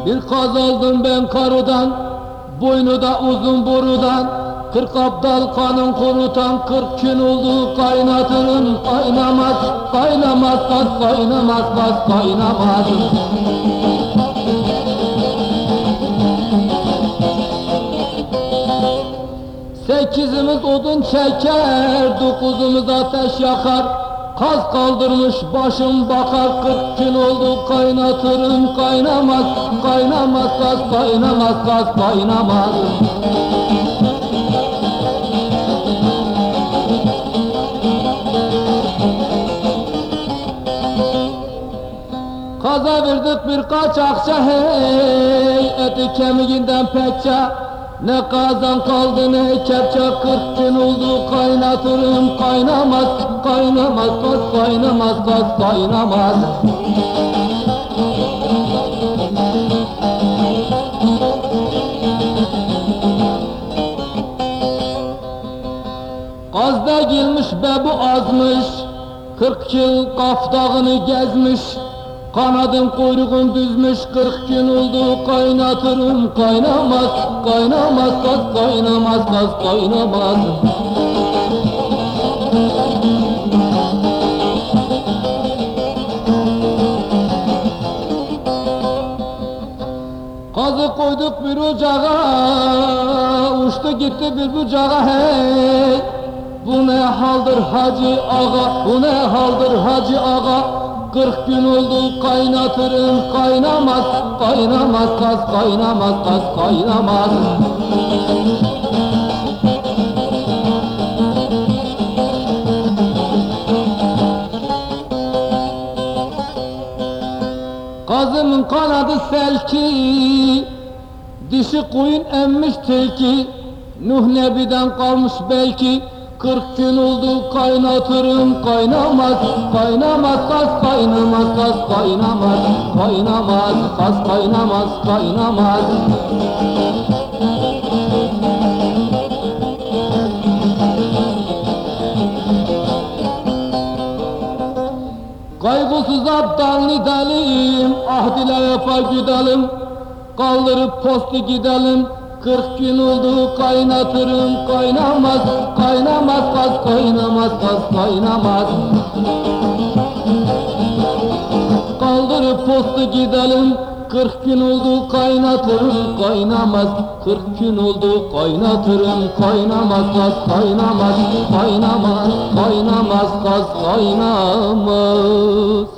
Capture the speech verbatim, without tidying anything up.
Bir kaz aldım ben karıdan, boynu da uzun borudan. Kırk abdal kanın kurutan, kırk gün oldu kaynatırım. Kaynamaz, kaynamaz, kaz kaynamaz, kaz kaynamaz. Sekizimiz odun çeker, dokuzumuz ateş yakar. Kaz kaldırmış başım bakar, kırk gün oldu kaynatırım. Kaynamaz, kaynamaz, kaz kaynamaz, kaz kaynamaz. Kaza verdik birkaç akça hey, eti kemiğinden pekça. Ne kazan kaldı ne kepçe, kırk gün oldu kaynatırım. Kaynamaz, kaynamaz, kaz kaynamaz, kaz kaynamaz. Kaz da gelmiş be bu azmış, kırk yıl Kaf Dağı'nı gezmiş. Kanadın kuyruğun düzmüş, kırk gün oldu kaynatırım. Kaynamaz, kaynamaz, kaz kaynamaz, kaz kaynamaz. Kazı koyduk bir ocağa, uçtu gitti bir bucağa hey. Bu ne haldır hacı ağa, bu ne haldır hacı ağa. Kırk gün oldu kaynatırım. Kaynamaz, kaynamaz, kaz kaynamaz, kaz kaynamaz. Kazımın kanadı selki, dişi koyun emmiş tilki. Nuh Nebi'den kalmış belki. Kırk gün oldu kaynatırım. Kaynamaz, kaynamaz, kaz kaynamaz, kaz kaynamaz. Kaynamaz, kaz kaynamaz, kaynamaz. Kaygısız abdal gidelim, ahdile vefa güdelim. Kaldırıp postu gidelim. Kırk gün oldu kaynatırım. Kaynamaz, kaynamaz, kaz kaynamaz, kaz kaynamaz. Kaldırıp postu gidelim. Kırk gün oldu kaynatırım. Kaynamaz, kırk gün oldu kaynatırım. Kaynamaz, kaz kaynamaz, kaynamaz, kaynamaz, kaz kaynamaz.